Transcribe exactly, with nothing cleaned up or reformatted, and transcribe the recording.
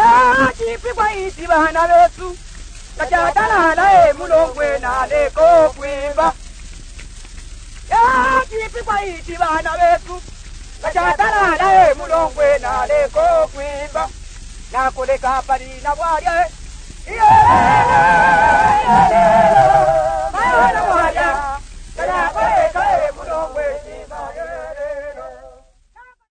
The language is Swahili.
ya chipi kwa iti bana betu kachatana na mulongwe na leko kwimba ya chipi kwa iti bana betu kachatana na mulongwe na leko kwimba na kuleka pali na bwalya yeah.